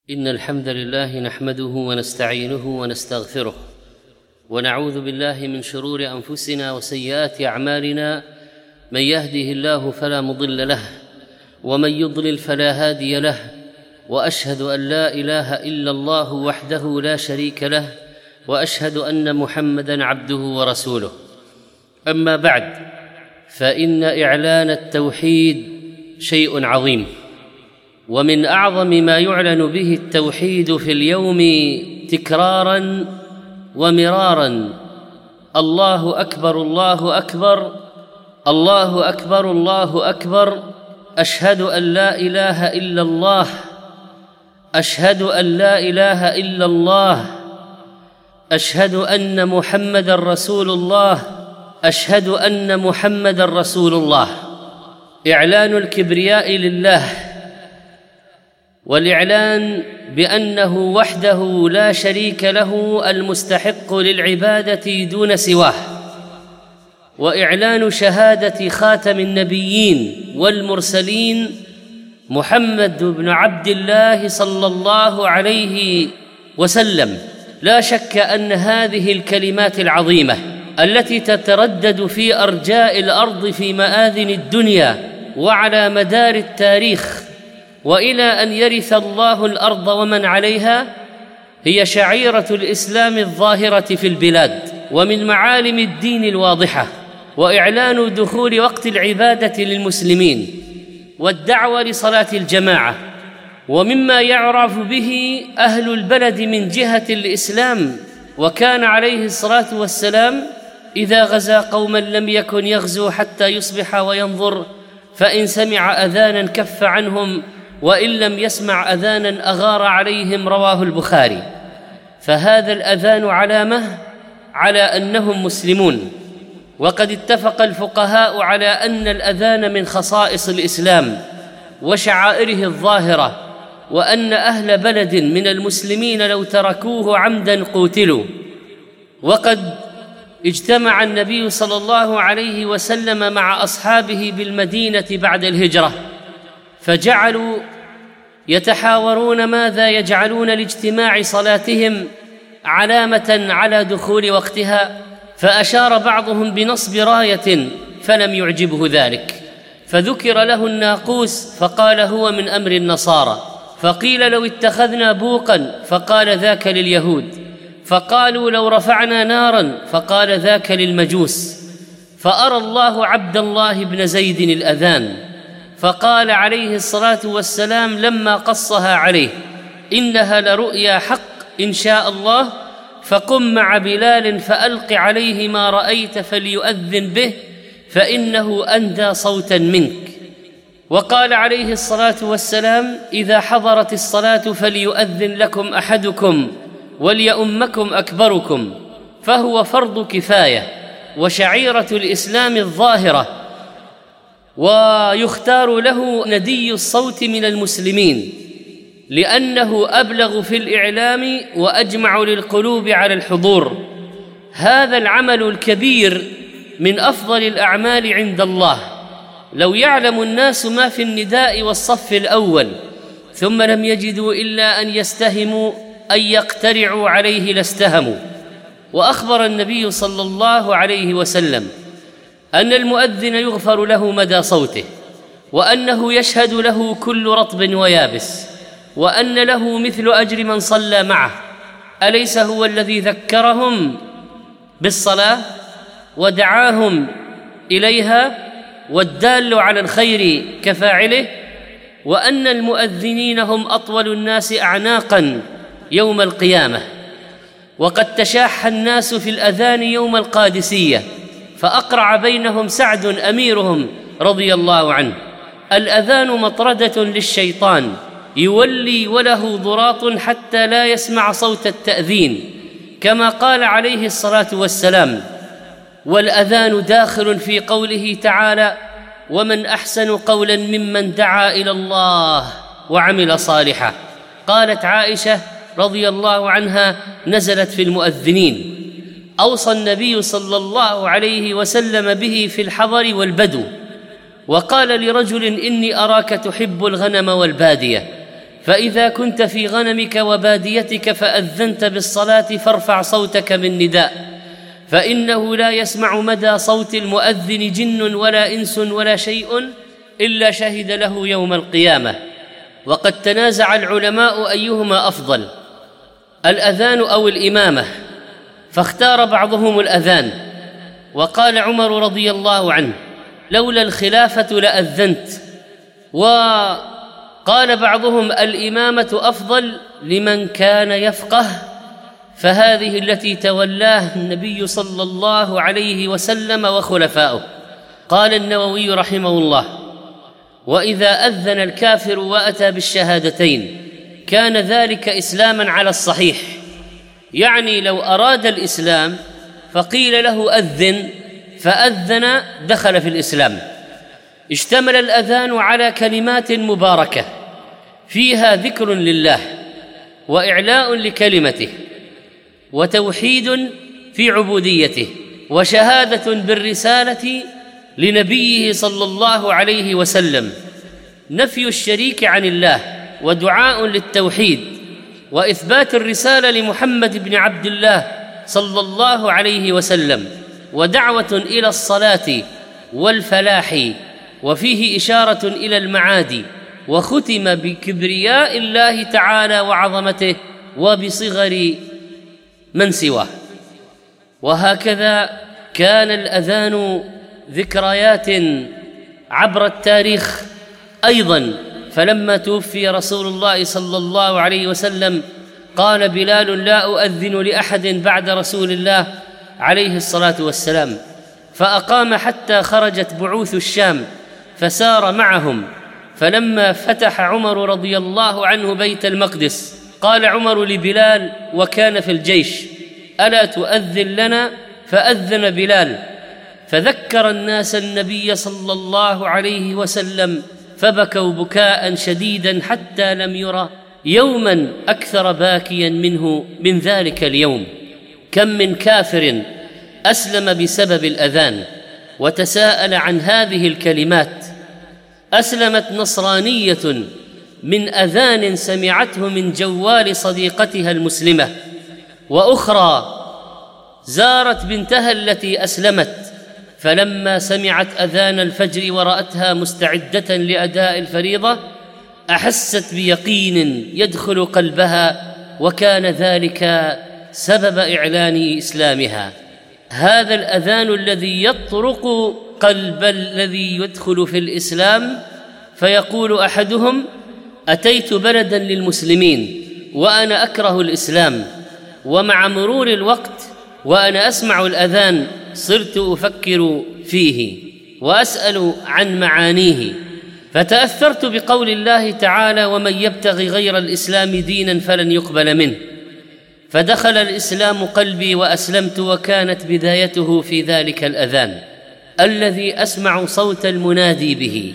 إن الحمد لله نحمده ونستعينه ونستغفره ونعوذ بالله من شرور أنفسنا وسيئات أعمالنا. من يهده الله فلا مضل له ومن يضلل فلا هادي له، وأشهد أن لا إله إلا الله وحده لا شريك له، وأشهد أن محمدًا عبده ورسوله. أما بعد، فإن إعلان التوحيد شيء عظيم، ومن أعظم ما يعلن به التوحيد في اليوم تكراراً ومراراً: الله أكبر الله أكبر الله أكبر الله أكبر، أشهد أن لا إله إلا الله، أشهد أن لا إله إلا الله، أشهد أن محمدًا رسول الله، أشهد أن محمدًا رسول الله. إعلان الكبرياء لله، والإعلان بأنه وحده لا شريك له المستحق للعبادة دون سواه، وإعلان شهادة خاتم النبيين والمرسلين محمد بن عبد الله صلى الله عليه وسلم. لا شك أن هذه الكلمات العظيمة التي تتردد في أرجاء الأرض في مآذن الدنيا وعلى مدار التاريخ وإلى أن يرث الله الأرض ومن عليها هي شعيرة الإسلام الظاهرة في البلاد، ومن معالم الدين الواضحة، وإعلان دخول وقت العبادة للمسلمين والدعوة لصلاة الجماعة، ومما يعرف به أهل البلد من جهة الإسلام. وكان عليه الصلاة والسلام إذا غزا قوما لم يكن يغزو حتى يصبح وينظر، فإن سمع أذانا كف عنهم، وإن لم يسمع أذانا أغار عليهم، رواه البخاري. فهذا الأذان علامة على أنهم مسلمون، وقد اتفق الفقهاء على أن الأذان من خصائص الإسلام وشعائره الظاهرة، وأن أهل بلد من المسلمين لو تركوه عمدا قوتلوا. وقد اجتمع النبي صلى الله عليه وسلم مع أصحابه بالمدينة بعد الهجرة، فجعلوا يتحاورون ماذا يجعلون لاجتماع صلاتهم علامة على دخول وقتها، فأشار بعضهم بنصب راية فلم يعجبه ذلك، فذكر له الناقوس فقال هو من أمر النصارى، فقيل لو اتخذنا بوقا فقال ذاك لليهود، فقالوا لو رفعنا نارا فقال ذاك للمجوس، فأرى الله عبد الله بن زيد الأذان، فقال عليه الصلاة والسلام لما قصها عليه: إنها لرؤيا حق إن شاء الله، فقم مع بلال فألق عليه ما رأيت فليؤذن به، فإنه أندى صوتا منك. وقال عليه الصلاة والسلام: إذا حضرت الصلاة فليؤذن لكم أحدكم وليؤمكم أكبركم، فهو فرض كفاية وشعيرة الإسلام الظاهرة، ويختار له ندي الصوت من المسلمين لأنه أبلغ في الإعلام وأجمع للقلوب على الحضور. هذا العمل الكبير من أفضل الأعمال عند الله. لو يعلم الناس ما في النداء والصف الأول ثم لم يجدوا إلا أن يستهموا أن يقترعوا عليه لاستهموا. وأخبر النبي صلى الله عليه وسلم أن المؤذن يغفر له مدى صوته، وأنه يشهد له كل رطب ويابس، وأن له مثل أجر من صلى معه. أليس هو الذي ذكرهم بالصلاة ودعاهم إليها، والدال على الخير كفاعله؟ وأن المؤذنين هم أطول الناس أعناقا يوم القيامة. وقد تشاح الناس في الأذان يوم القادسية، فأقرع بينهم سعد أميرهم رضي الله عنه: الأذان مطردة للشيطان يولي وله ضراط حتى لا يسمع صوت التأذين، كما قال عليه الصلاة والسلام. والأذان داخل في قوله تعالى: ومن أحسن قولا ممن دعا إلى الله وعمل صالحا. قالت عائشة رضي الله عنها: نزلت في المؤذنين. أوصى النبي صلى الله عليه وسلم به في الحضر والبدو، وقال لرجل: إني أراك تحب الغنم والبادية، فإذا كنت في غنمك وباديتك فأذنت بالصلاة فارفع صوتك بالنداء، فإنه لا يسمع مدى صوت المؤذن جن ولا إنس ولا شيء إلا شهد له يوم القيامة. وقد تنازع العلماء أيهما أفضل، الأذان أو الإمامة، فاختار بعضهم الأذان، وقال عمر رضي الله عنه: لولا الخلافة لأذنت. وقال بعضهم: الإمامة أفضل لمن كان يفقه، فهذه التي تولاها النبي صلى الله عليه وسلم وخلفاؤه. قال النووي رحمه الله: وإذا أذن الكافر وأتى بالشهادتين كان ذلك إسلاما على الصحيح، يعني لو أراد الإسلام فقيل له أذن فأذن دخل في الإسلام. اشتمل الأذان على كلمات مباركة فيها ذكر لله وإعلاء لكلمته وتوحيد في عبوديته وشهادة بالرسالة لنبيه صلى الله عليه وسلم، نفي الشريك عن الله ودعاء للتوحيد وإثبات الرسالة لمحمد بن عبد الله صلى الله عليه وسلم، ودعوة إلى الصلاة والفلاح، وفيه إشارة إلى المعاد، وختم بكبرياء الله تعالى وعظمته وبصغر من سواه. وهكذا كان الأذان ذكريات عبر التاريخ أيضا. فلما توفي رسول الله صلى الله عليه وسلم قال بلال: لا أؤذن لأحد بعد رسول الله عليه الصلاة والسلام، فأقام حتى خرجت بعوث الشام فسار معهم. فلما فتح عمر رضي الله عنه بيت المقدس قال عمر لبلال وكان في الجيش: ألا تؤذن لنا؟ فأذن بلال، فذكر الناس النبي صلى الله عليه وسلم فبكوا بكاء شديدا حتى لم يرى يوما أكثر باكيا منه من ذلك اليوم. كم من كافر أسلم بسبب الأذان وتساءل عن هذه الكلمات. أسلمت نصرانية من أذان سمعته من جوال صديقتها المسلمة، وأخرى زارت بنتها التي أسلمت، فلما سمعت أذان الفجر ورأتها مستعدة لأداء الفريضة أحست بيقين يدخل قلبها، وكان ذلك سبب إعلان إسلامها. هذا الأذان الذي يطرق قلب الذي يدخل في الإسلام، فيقول أحدهم: أتيت بلدا للمسلمين وأنا أكره الإسلام، ومع مرور الوقت وأنا أسمع الأذان صرت أفكر فيه وأسأل عن معانيه، فتأثرت بقول الله تعالى: ومن يبتغي غير الإسلام دينا فلن يقبل منه، فدخل الإسلام قلبي وأسلمت، وكانت بدايته في ذلك الأذان الذي أسمع صوت المنادي به.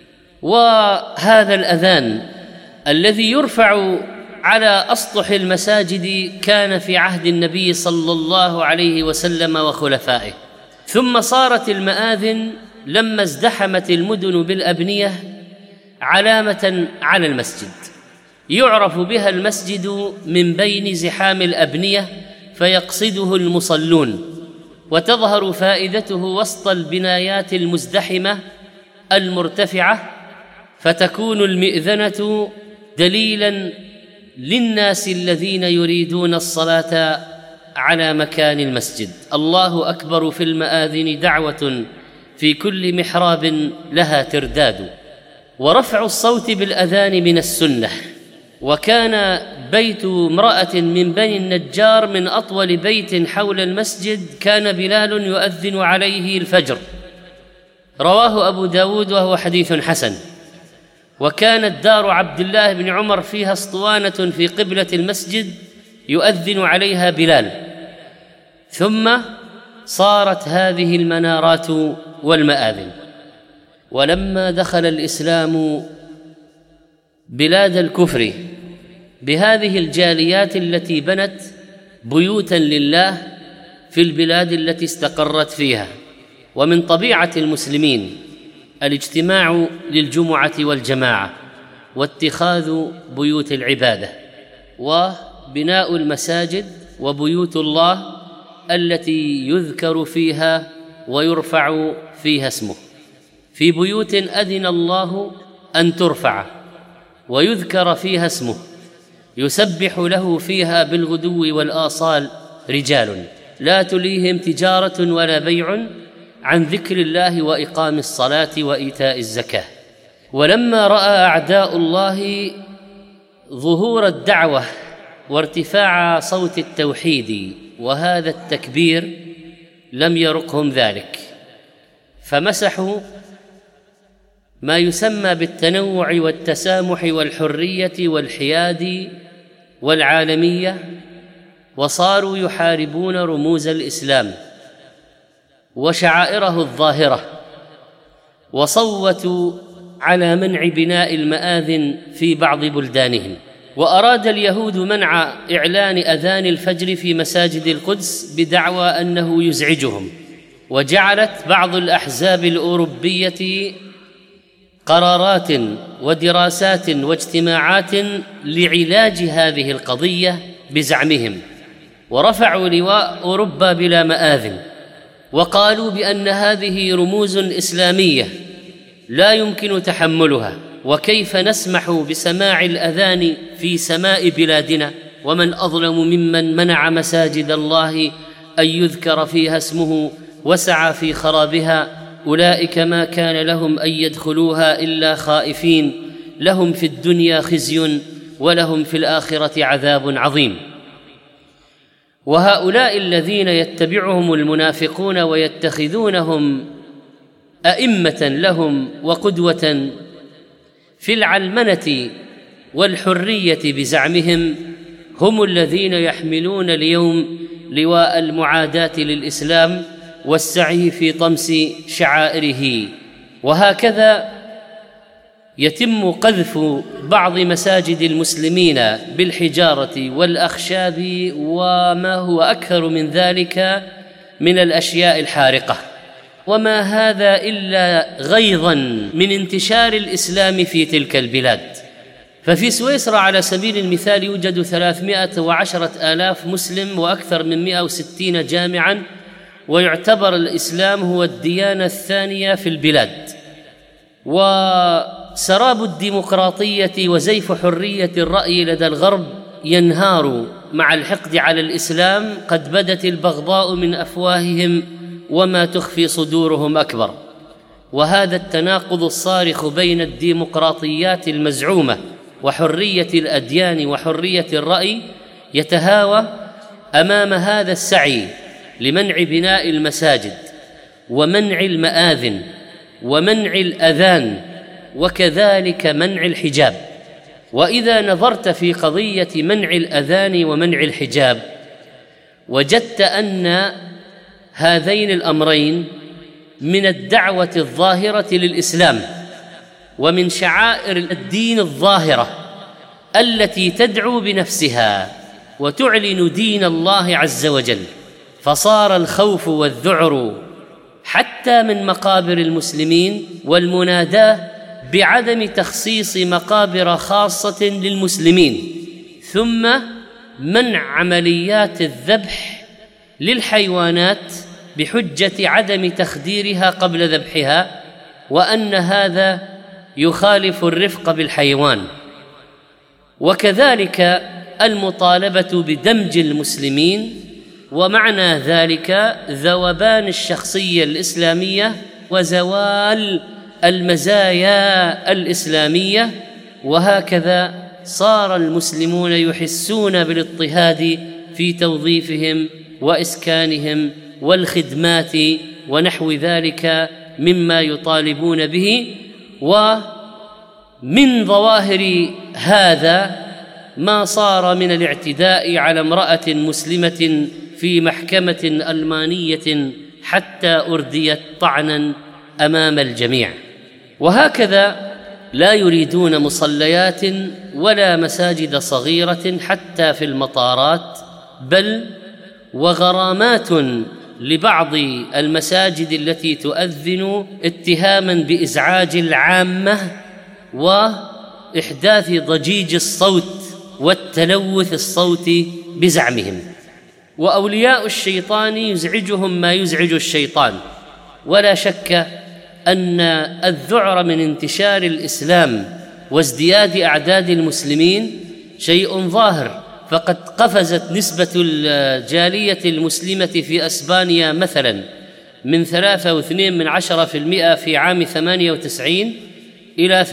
وهذا الأذان الذي يرفع على أسطح المساجد كان في عهد النبي صلى الله عليه وسلم وخلفائه، ثم صارت المآذن لما ازدحمت المدن بالأبنية علامة على المسجد، يعرف بها المسجد من بين زحام الأبنية فيقصده المصلون، وتظهر فائدته وسط البنايات المزدحمة المرتفعة، فتكون المئذنة دليلاً للناس الذين يريدون الصلاة على مكان المسجد. الله أكبر في المآذن دعوة في كل محراب لها ترداد. ورفع الصوت بالأذان من السنة. وكان بيت امرأة من بني النجار من أطول بيت حول المسجد، كان بلال يؤذن عليه الفجر، رواه أبو داود وهو حديث حسن. وكانت دار عبد الله بن عمر فيها اسطوانة في قبلة المسجد يؤذن عليها بلال، ثم صارت هذه المنارات والمآذن. ولما دخل الإسلام بلاد الكفر بهذه الجاليات التي بنت بيوتا لله في البلاد التي استقرت فيها، ومن طبيعة المسلمين الاجتماع للجمعة والجماعة، واتخاذ بيوت العبادة وبناء المساجد وبيوت الله التي يذكر فيها ويرفع فيها اسمه، في بيوت أذن الله أن ترفع ويذكر فيها اسمه يسبح له فيها بالغدو والآصال رجال لا تليهم تجارة ولا بيع عن ذكر الله وإقام الصلاة وإيتاء الزكاة. ولما رأى أعداء الله ظهور الدعوة وارتفاع صوت التوحيد وهذا التكبير لم يرقهم ذلك، فمسحوا ما يسمى بالتنوع والتسامح والحرية والحياد والعالمية، وصاروا يحاربون رموز الإسلام وشعائره الظاهرة، وصوتوا على منع بناء المآذن في بعض بلدانهم. وأراد اليهود منع إعلان أذان الفجر في مساجد القدس بدعوى أنه يزعجهم، وجعلت بعض الأحزاب الأوروبية قرارات ودراسات واجتماعات لعلاج هذه القضية بزعمهم، ورفعوا لواء أوروبا بلا مآذن، وقالوا بأن هذه رموز إسلامية لا يمكن تحملها، وكيف نسمح بسماع الأذان في سماء بلادنا، ومن أظلم ممن منع مساجد الله أن يذكر فيها اسمه وسعى في خرابها، أولئك ما كان لهم أن يدخلوها إلا خائفين، لهم في الدنيا خزي ولهم في الآخرة عذاب عظيم. وهؤلاء الذين يتبعهم المنافقون ويتخذونهم أئمة لهم وقدوة في العلمنة والحرية بزعمهم هم الذين يحملون اليوم لواء المعاداة للإسلام والسعي في طمس شعائره. وهكذا يتم قذف بعض مساجد المسلمين بالحجارة والأخشاب وما هو أكثر من ذلك من الأشياء الحارقة، وما هذا إلا غيظاً من انتشار الإسلام في تلك البلاد. ففي سويسرا على سبيل المثال يوجد 310,000 مسلم وأكثر من 160 جامعاً، ويعتبر الإسلام هو الديانة الثانية في البلاد. وسراب الديمقراطية وزيف حرية الرأي لدى الغرب ينهار مع الحقد على الإسلام، قد بدت البغضاء من أفواههم وما تخفي صدورهم أكبر. وهذا التناقض الصارخ بين الديمقراطيات المزعومة وحرية الأديان وحرية الرأي يتهاوى أمام هذا السعي لمنع بناء المساجد ومنع المآذن ومنع الأذان وكذلك منع الحجاب. وإذا نظرت في قضية منع الأذان ومنع الحجاب وجدت أن هذين الأمرين من الدعوة الظاهرة للإسلام ومن شعائر الدين الظاهرة التي تدعو بنفسها وتعلن دين الله عز وجل، فصار الخوف والذعر حتى من مقابر المسلمين والمناداة بعدم تخصيص مقابر خاصة للمسلمين، ثم منع عمليات الذبح للحيوانات بحجة عدم تخديرها قبل ذبحها، وأن هذا يخالف الرفق بالحيوان. وكذلك المطالبة بدمج المسلمين، ومعنى ذلك ذوبان الشخصية الإسلامية وزوال المزايا الإسلامية. وهكذا صار المسلمون يحسون بالاضطهاد في توظيفهم وإسكانهم والخدمات ونحو ذلك مما يطالبون به. ومن ظواهر هذا ما صار من الاعتداء على امرأة مسلمة في محكمة ألمانية حتى أرديت طعنا أمام الجميع. وهكذا لا يريدون مصليات ولا مساجد صغيرة حتى في المطارات، بل وغرامات لبعض المساجد التي تؤذن اتهاما بإزعاج العامة إحداث ضجيج الصوت والتلوث الصوتي بزعمهم. وأولياء الشيطان يزعجهم ما يزعج الشيطان، ولا شك أن الذعر من انتشار الإسلام وازدياد أعداد المسلمين شيء ظاهر، فقد قفزت نسبة الجالية المسلمة في أسبانيا مثلا من 3.2% في عام 98 إلى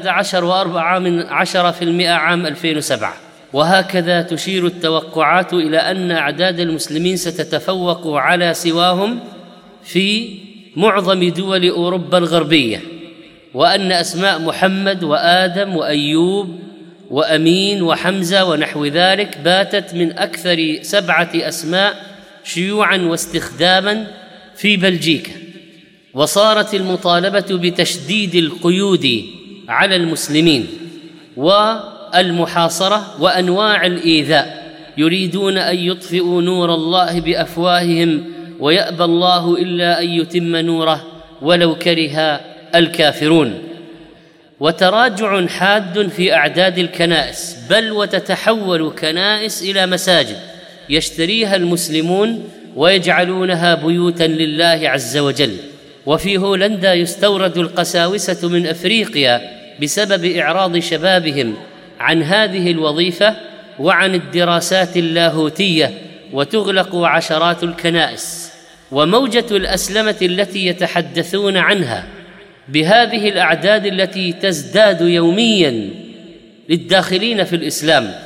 13.4% عام 2007. وهكذا تشير التوقعات إلى أن أعداد المسلمين ستتفوق على سواهم في معظم دول أوروبا الغربية، وأن أسماء محمد وآدم وأيوب وأمين وحمزة ونحو ذلك باتت من أكثر 7 أسماء شيوعا واستخداما في بلجيكا. وصارت المطالبة بتشديد القيود على المسلمين والمحاصرة وأنواع الإيذاء، يريدون أن يطفئوا نور الله بأفواههم ويأبى الله إلا أن يتم نوره ولو كره الكافرون. وتراجع حاد في أعداد الكنائس، بل وتتحول كنائس إلى مساجد يشتريها المسلمون ويجعلونها بيوتا لله عز وجل. وفي هولندا يستورد القساوسة من أفريقيا بسبب إعراض شبابهم عن هذه الوظيفة وعن الدراسات اللاهوتية، وتغلق عشرات الكنائس. وموجة الأسلمة التي يتحدثون عنها بهذه الأعداد التي تزداد يوميا للداخلين في الإسلام،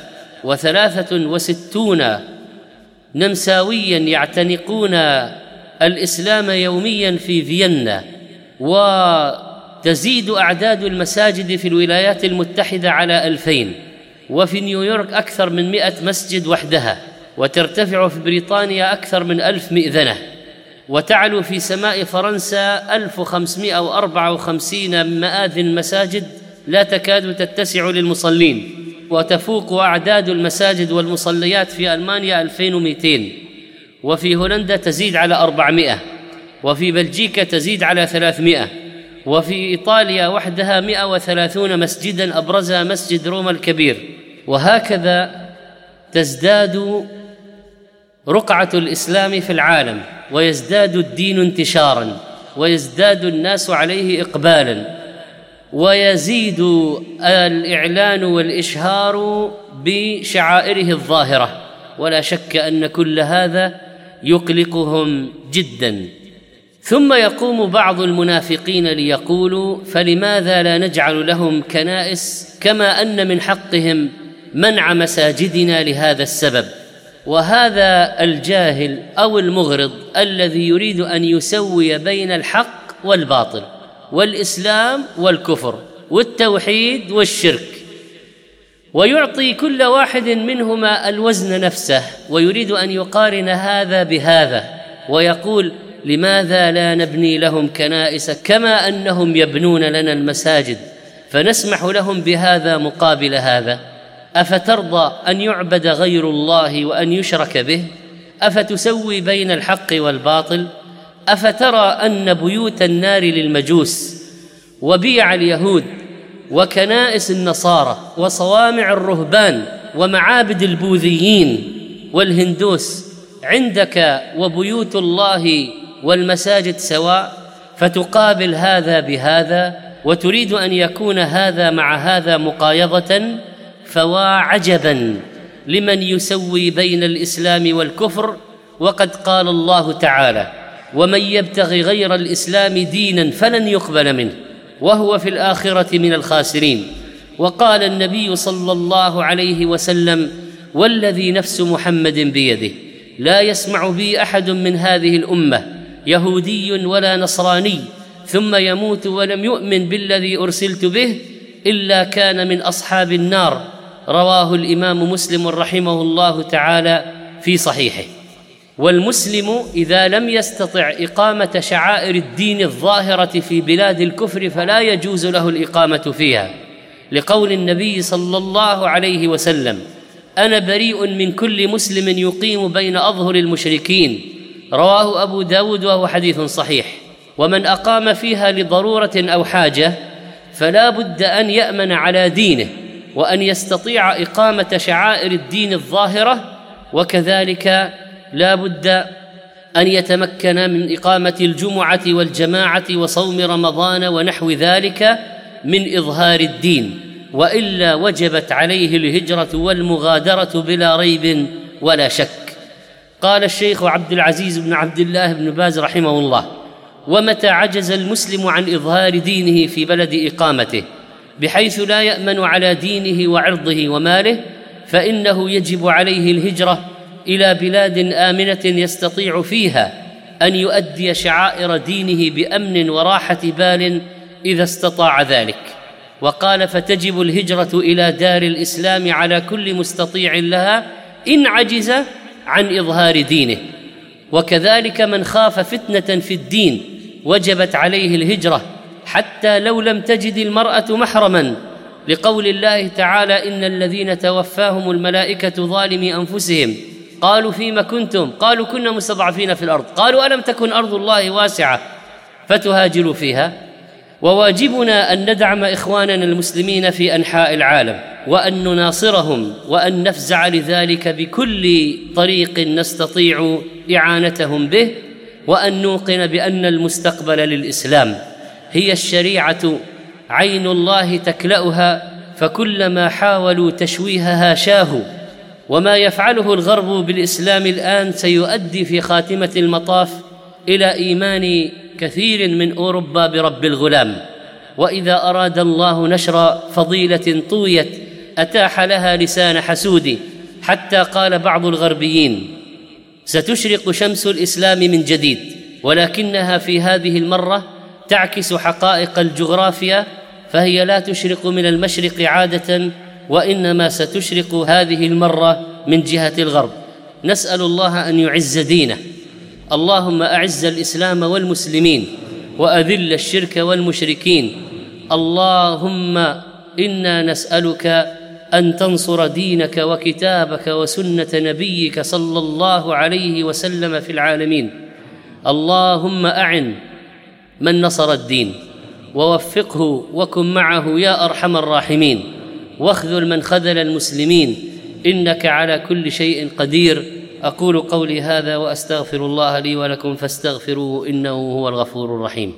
63 نمساويا يعتنقون الإسلام يوميا في فيينا، وتزيد أعداد المساجد في الولايات المتحدة على 2000، وفي نيويورك أكثر من 100 مسجد وحدها، وترتفع في بريطانيا أكثر من 1000 مئذنة، وتعلو في سماء فرنسا 1554 مآذن مساجد لا تكاد تتسع للمصلين، وتفوق أعداد المساجد والمصليات في ألمانيا 2200، وفي هولندا تزيد على 400، وفي بلجيكا تزيد على 300، وفي إيطاليا وحدها 130 مسجدا أبرزها مسجد روما الكبير. وهكذا تزداد رقعة الإسلام في العالم، ويزداد الدين انتشارا، ويزداد الناس عليه إقبالا، ويزيد الإعلان والإشهار بشعائره الظاهرة. ولا شك أن كل هذا يقلقهم جدا. ثم يقوم بعض المنافقين ليقولوا: فلماذا لا نجعل لهم كنائس، كما أن من حقهم منع مساجدنا لهذا السبب. وهذا الجاهل أو المغرض الذي يريد أن يسوي بين الحق والباطل، والإسلام والكفر، والتوحيد والشرك، ويعطي كل واحد منهما الوزن نفسه، ويريد أن يقارن هذا بهذا، ويقول: لماذا لا نبني لهم كنائس كما أنهم يبنون لنا المساجد، فنسمح لهم بهذا مقابل هذا؟ أفترضى أن يعبد غير الله وأن يشرك به؟ أفتسوي بين الحق والباطل؟ أفترى أن بيوت النار للمجوس، وبيع اليهود، وكنائس النصارى، وصوامع الرهبان، ومعابد البوذيين والهندوس عندك وبيوت الله والمساجد سواء، فتقابل هذا بهذا، وتريد أن يكون هذا مع هذا مقايضة؟ فوا عجبا لمن يسوي بين الإسلام والكفر، وقد قال الله تعالى: ومن يبتغي غير الإسلام دينا فلن يقبل منه وهو في الآخرة من الخاسرين. وقال النبي صلى الله عليه وسلم: والذي نفس محمد بيده لا يسمع بي أحد من هذه الأمة يهودي ولا نصراني ثم يموت ولم يؤمن بالذي أرسلت به إلا كان من أصحاب النار. رواه الإمام مسلم رحمه الله تعالى في صحيحه. والمسلم إذا لم يستطع إقامة شعائر الدين الظاهرة في بلاد الكفر فلا يجوز له الإقامة فيها، لقول النبي صلى الله عليه وسلم: أنا بريء من كل مسلم يقيم بين أظهر المشركين. رواه أبو داود وهو حديث صحيح. ومن أقام فيها لضرورة أو حاجة فلا بد أن يأمن على دينه وأن يستطيع إقامة شعائر الدين الظاهرة، وكذلك لا بد أن يتمكن من إقامة الجمعة والجماعة وصوم رمضان ونحو ذلك من إظهار الدين، وإلا وجبت عليه الهجرة والمغادرة بلا ريب ولا شك. قال الشيخ عبد العزيز بن عبد الله بن باز رحمه الله: ومتى عجز المسلم عن إظهار دينه في بلد إقامته بحيث لا يأمن على دينه وعرضه وماله، فإنه يجب عليه الهجرة إلى بلاد آمنة يستطيع فيها أن يؤدي شعائر دينه بأمن وراحة بال إذا استطاع ذلك. وقال: فتجب الهجرة إلى دار الإسلام على كل مستطيع لها إن عجز عن إظهار دينه. وكذلك من خاف فتنة في الدين وجبت عليه الهجرة حتى لو لم تجد المرأة محرما، لقول الله تعالى: إن الذين توفاهم الملائكة ظالمي أنفسهم قالوا فيما كنتم؟ قالوا كنا مستضعفين في الأرض، قالوا ألم تكن أرض الله واسعة فتهاجروا فيها. وواجبنا أن ندعم إخواننا المسلمين في أنحاء العالم، وأن نناصرهم، وأن نفزع لذلك بكل طريق نستطيع إعانتهم به، وأن نوقن بأن المستقبل للإسلام. هي الشريعة عين الله تكلأها، فكلما حاولوا تشويهها شاهوا. وما يفعله الغرب بالإسلام الآن سيؤدي في خاتمة المطاف إلى إيمان كثير من أوروبا برب الغلام. وإذا أراد الله نشر فضيلة طويت أتاح لها لسان حسود، حتى قال بعض الغربيين: ستشرق شمس الإسلام من جديد، ولكنها في هذه المرة تعكس حقائق الجغرافيا، فهي لا تشرق من المشرق عادة، وإنما ستشرق هذه المرة من جهة الغرب. نسأل الله أن يعز دينه. اللهم أعز الإسلام والمسلمين وأذل الشرك والمشركين. اللهم إنا نسألك أن تنصر دينك وكتابك وسنة نبيك صلى الله عليه وسلم في العالمين. اللهم أعن من نصر الدين ووفقه وكن معه يا أرحم الراحمين، واخذل من خذل المسلمين، إنك على كل شيء قدير. أقول قولي هذا وأستغفر الله لي ولكم فاستغفروه إنه هو الغفور الرحيم.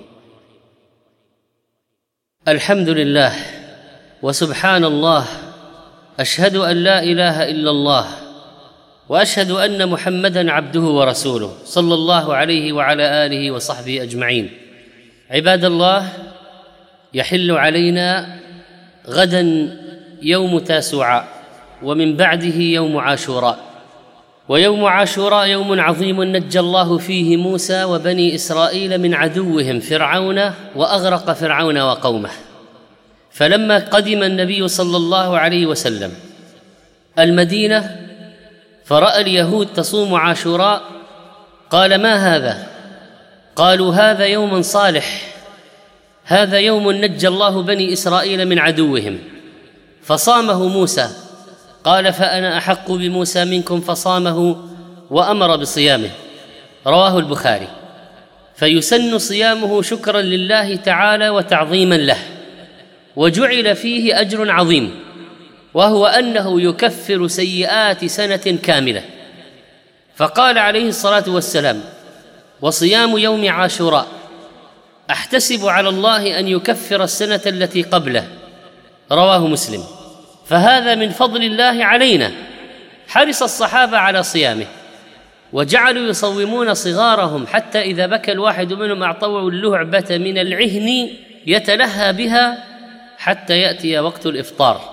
الحمد لله وسبحان الله، أشهد أن لا إله إلا الله، وأشهد أن محمدًا عبده ورسوله صلى الله عليه وعلى آله وصحبه أجمعين. عباد الله، يحل علينا غداً يوم تاسوعاء، ومن بعده يوم عاشوراء. ويوم عاشوراء يوم عظيم نجى الله فيه موسى وبني إسرائيل من عدوهم فرعون، وأغرق فرعون وقومه. فلما قدم النبي صلى الله عليه وسلم المدينة فرأى اليهود تصوم عاشوراء، قال: ما هذا؟ قالوا: هذا يوم صالح، هذا يوم نجى الله بني إسرائيل من عدوهم، فصامه موسى. قال: فأنا أحق بموسى منكم، فصامه وأمر بصيامه. رواه البخاري. فيسن صيامه شكرا لله تعالى وتعظيما له، وجعل فيه أجر عظيم، وهو أنه يكفر سيئات سنة كاملة. فقال عليه الصلاة والسلام: وصيام يوم عاشوراء أحتسب على الله أن يكفر السنة التي قبله. رواه مسلم. فهذا من فضل الله علينا. حرص الصحابة على صيامه، وجعلوا يصومون صغارهم، حتى إذا بكى الواحد منهم أعطوه اللعبة من العهن يتلهى بها حتى يأتي وقت الإفطار.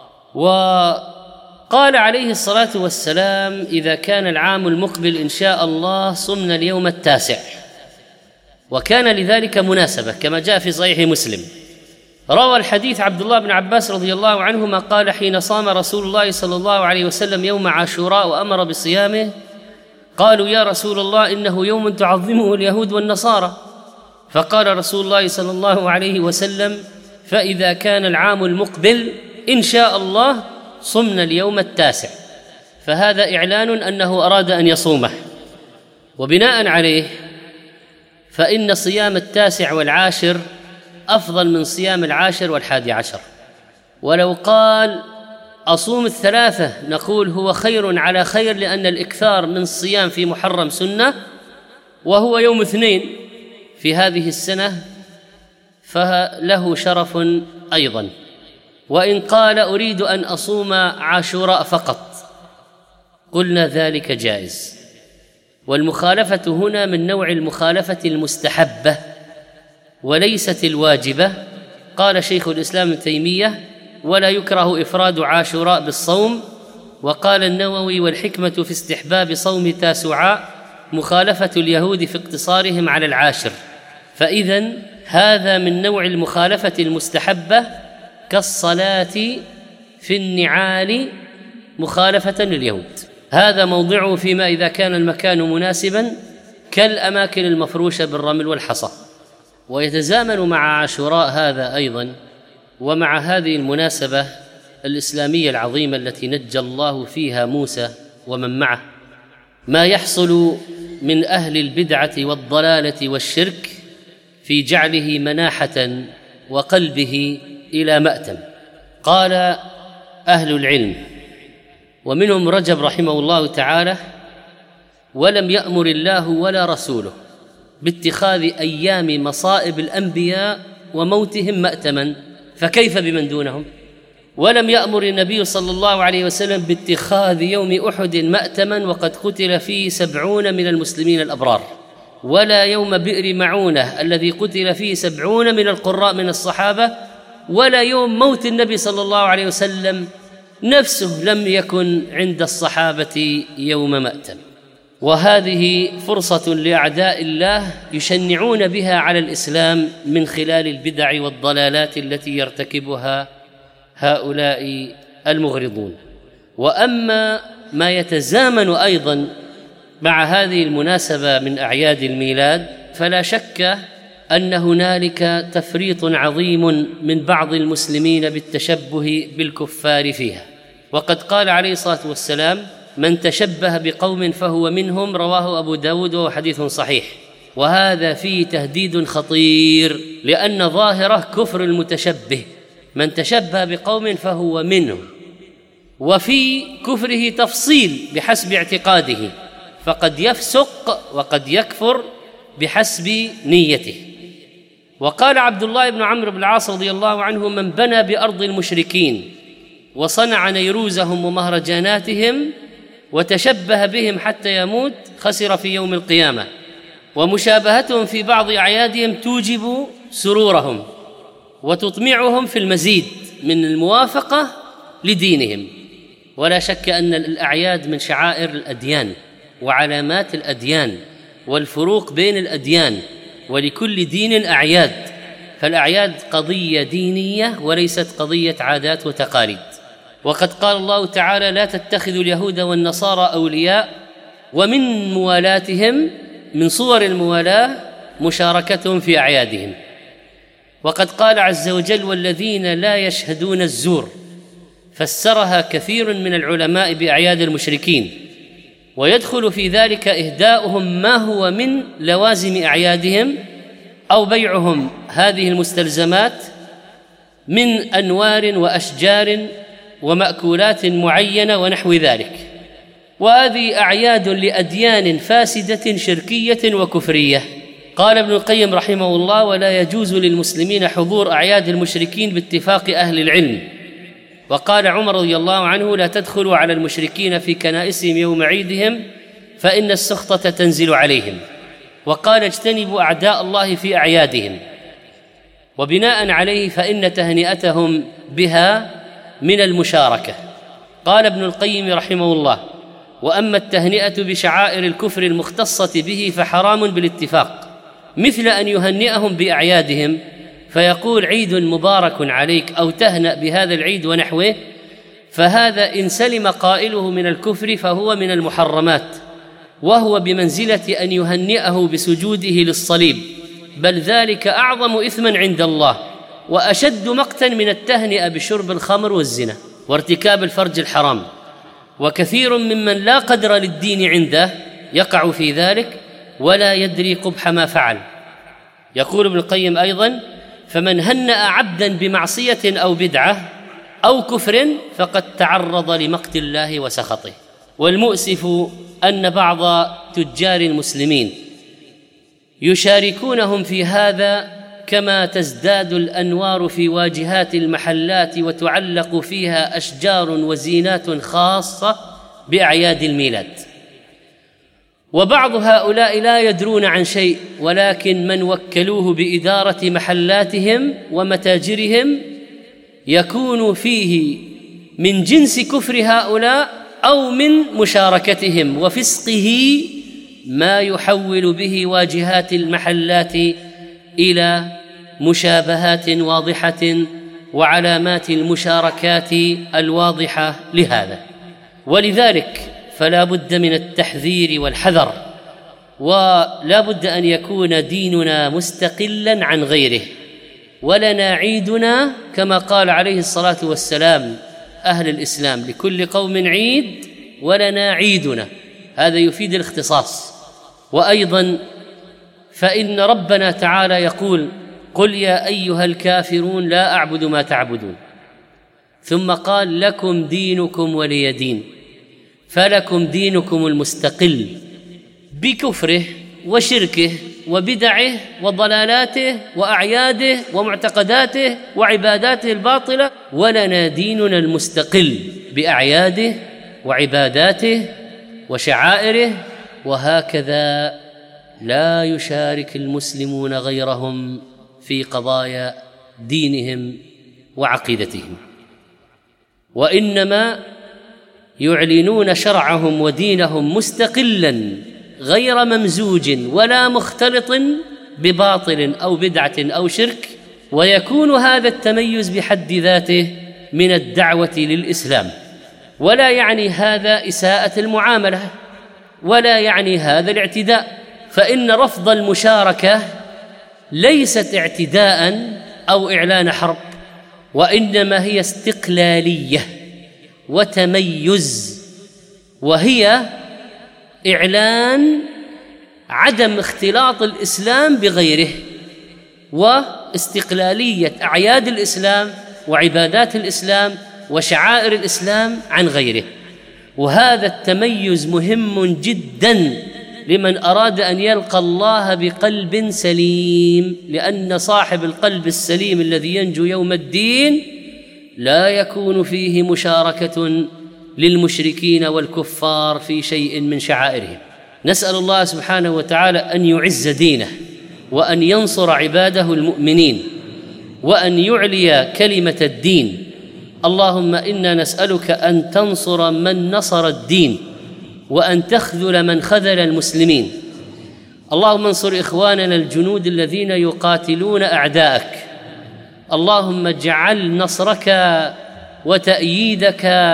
وقال عليه الصلاة والسلام: إذا كان العام المقبل إن شاء الله صمنا اليوم 9، وكان لذلك مناسبة كما جاء في صحيح مسلم. روى الحديث عبد الله بن عباس رضي الله عنهما قال: حين صام رسول الله صلى الله عليه وسلم يوم عاشوراء وأمر بصيامه، قالوا: يا رسول الله، إنه يوم تعظمه اليهود والنصارى. فقال رسول الله صلى الله عليه وسلم: فإذا كان العام المقبل إن شاء الله صمنا اليوم 9. فهذا إعلان أنه أراد أن يصومه. وبناء عليه فإن صيام 9 و10 أفضل من صيام 10 و11. ولو قال أصوم 3 نقول هو خير على خير، لأن الإكثار من الصيام في محرم سنة، وهو يوم 2 في هذه السنة فله شرف أيضا. وإن قال أريد أن أصوم عاشوراء فقط قلنا ذلك جائز. والمخالفة هنا من نوع المخالفة المستحبة وليست الواجبة. قال شيخ الإسلام ابن تيمية: ولا يكره إفراد عاشوراء بالصوم. وقال النووي: والحكمة في استحباب صوم تاسوعاء مخالفة اليهود في اقتصارهم على 10. فإذن هذا من نوع المخالفة المستحبة، كالصلاة في النعال مخالفة لليهود. هذا موضعه فيما إذا كان المكان مناسبا كالأماكن المفروشة بالرمل والحصى. ويتزامن مع عاشوراء هذا أيضا ومع هذه المناسبة الإسلامية العظيمة التي نجى الله فيها موسى ومن معه ما يحصل من أهل البدعة والضلالة والشرك في جعله مناحة وقلبه إلى مأتم. قال أهل العلم ومنهم رجب رحمه الله تعالى: ولم يأمر الله ولا رسوله باتخاذ أيام مصائب الأنبياء وموتهم مأتما، فكيف بمن دونهم؟ ولم يأمر النبي صلى الله عليه وسلم باتخاذ يوم أحد مأتما وقد قتل فيه 70 من المسلمين الأبرار، ولا يوم بئر معونة الذي قتل فيه 70 من القراء من الصحابة، ولا يوم موت النبي صلى الله عليه وسلم نفسه لم يكن عند الصحابة يوم مأتم. وهذه فرصة لأعداء الله يشنعون بها على الإسلام من خلال البدع والضلالات التي يرتكبها هؤلاء المغرضون. وأما ما يتزامن أيضا مع هذه المناسبة من أعياد الميلاد فلا شك أن هنالك تفريط عظيم من بعض المسلمين بالتشبه بالكفار فيها. وقد قال عليه الصلاة والسلام: من تشبه بقوم فهو منهم، رواه أبو داود وهو حديث صحيح. وهذا فيه تهديد خطير، لأن ظاهره كفر المتشبه، من تشبه بقوم فهو منهم، وفي كفره تفصيل بحسب اعتقاده، فقد يفسق وقد يكفر بحسب نيته. وقال عبد الله بن عمرو بن العاص رضي الله عنه: من بنى بأرض المشركين وصنع نيروزهم ومهرجاناتهم وتشبه بهم حتى يموت خسر في يوم القيامة. ومشابهتهم في بعض أعيادهم توجب سرورهم وتطمعهم في المزيد من الموافقة لدينهم. ولا شك أن الأعياد من شعائر الأديان وعلامات الأديان والفروق بين الأديان، ولكل دين أعياد، فالأعياد قضية دينية وليست قضية عادات وتقاليد. وقد قال الله تعالى: لا تتخذوا اليهود والنصارى أولياء، ومن موالاتهم من صور الموالاة مشاركتهم في أعيادهم. وقد قال عز وجل: والذين لا يشهدون الزور، فسرها كثير من العلماء بأعياد المشركين، ويدخل في ذلك إهداؤهم ما هو من لوازم أعيادهم أو بيعهم هذه المستلزمات من أنوار وأشجار ومأكولات معينة ونحو ذلك. وهذه أعياد لأديان فاسدة شركية وكفرية. قال ابن القيم رحمه الله: ولا يجوز للمسلمين حضور أعياد المشركين باتفاق أهل العلم. وقال عمر رضي الله عنه: لا تدخلوا على المشركين في كنائسهم يوم عيدهم فإن السخطة تنزل عليهم. وقال: اجتنبوا أعداء الله في أعيادهم. وبناء عليه فإن تهنئتهم بها من المشاركة. قال ابن القيم رحمه الله: وأما التهنئة بشعائر الكفر المختصة به فحرام بالاتفاق، مثل أن يهنئهم بأعيادهم فيقول: عيد مبارك عليك، أو تهنأ بهذا العيد ونحوه، فهذا إن سلم قائله من الكفر فهو من المحرمات، وهو بمنزلة أن يهنئه بسجوده للصليب، بل ذلك أعظم إثما عند الله وأشد مقتا من التهنئة بشرب الخمر والزنا وارتكاب الفرج الحرام. وكثير ممن لا قدر للدين عنده يقع في ذلك ولا يدري قبح ما فعل. يقول ابن القيم أيضا: فمن هنأ عبدا بمعصية أو بدعة أو كفر فقد تعرض لمقت الله وسخطه. والمؤسف أن بعض تجار المسلمين يشاركونهم في هذا، كما تزداد الأنوار في واجهات المحلات وتعلق فيها أشجار وزينات خاصة بأعياد الميلاد. وبعض هؤلاء لا يدرون عن شيء، ولكن من وكلوه بإدارة محلاتهم ومتاجرهم يكون فيه من جنس كفر هؤلاء أو من مشاركتهم وفسقه ما يحول به واجهات المحلات إلى مشابهات واضحة وعلامات المشاركات الواضحة لهذا. ولذلك فلا بد من التحذير والحذر، ولا بد أن يكون ديننا مستقلا عن غيره، ولنا عيدنا كما قال عليه الصلاة والسلام أهل الإسلام: لكل قوم عيد ولنا عيدنا. هذا يفيد الاختصاص. وأيضا فإن ربنا تعالى يقول: قل يا أيها الكافرون لا أعبد ما تعبدون، ثم قال: لكم دينكم ولي دين. فلكم دينكم المستقل بكفره وشركه وبدعه وضلالاته وأعياده ومعتقداته وعباداته الباطلة، ولنا ديننا المستقل بأعياده وعباداته وشعائره. وهكذا لا يشارك المسلمون غيرهم في قضايا دينهم وعقيدتهم، وإنما يعلنون شرعهم ودينهم مستقلا غير ممزوج ولا مختلط بباطل أو بدعة أو شرك. ويكون هذا التميز بحد ذاته من الدعوة للإسلام، ولا يعني هذا إساءة المعاملة، ولا يعني هذا الاعتداء، فإن رفض المشاركة ليست اعتداء أو إعلان حرب، وإنما هي استقلالية وتميز، وهي إعلان عدم اختلاط الإسلام بغيره واستقلالية أعياد الإسلام وعبادات الإسلام وشعائر الإسلام عن غيره. وهذا التميز مهم جدا لمن أراد أن يلقى الله بقلب سليم، لأن صاحب القلب السليم الذي ينجو يوم الدين لا يكون فيه مشاركة للمشركين والكفار في شيء من شعائرهم. نسأل الله سبحانه وتعالى أن يعز دينه، وأن ينصر عباده المؤمنين، وأن يعلي كلمة الدين. اللهم إنا نسألك أن تنصر من نصر الدين، وأن تخذل من خذل المسلمين. اللهم انصر إخواننا الجنود الذين يقاتلون أعداءك. اللهم اجعل نصرك وتأييدك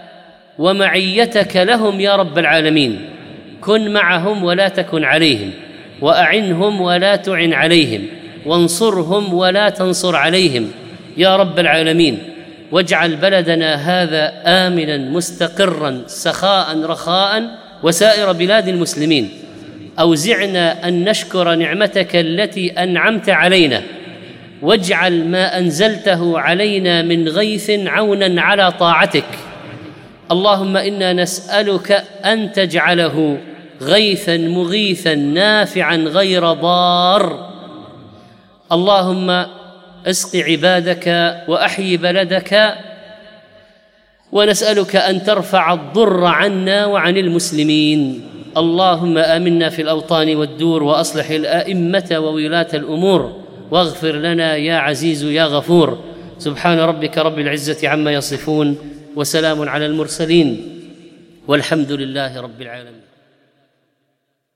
ومعيتك لهم يا رب العالمين. كن معهم ولا تكن عليهم، وأعنهم ولا تعن عليهم، وانصرهم ولا تنصر عليهم يا رب العالمين. واجعل بلدنا هذا آمنا مستقرا سخاء رخاء وسائر بلاد المسلمين. أوزعنا أن نشكر نعمتك التي أنعمت علينا، واجعل ما أنزلته علينا من غيث عونا على طاعتك. اللهم إنا نسألك أن تجعله غيثا مغيثا نافعا غير ضار. اللهم اسق عبادك وأحيي بلدك، ونسألك أن ترفع الضر عنا وعن المسلمين. اللهم آمنا في الأوطان والدور، وأصلح الأئمة وولاة الأمور، واغفر لنا يا عزيز يا غفور. سبحان ربك رب العزة عما يصفون، وسلام على المرسلين، والحمد لله رب العالمين.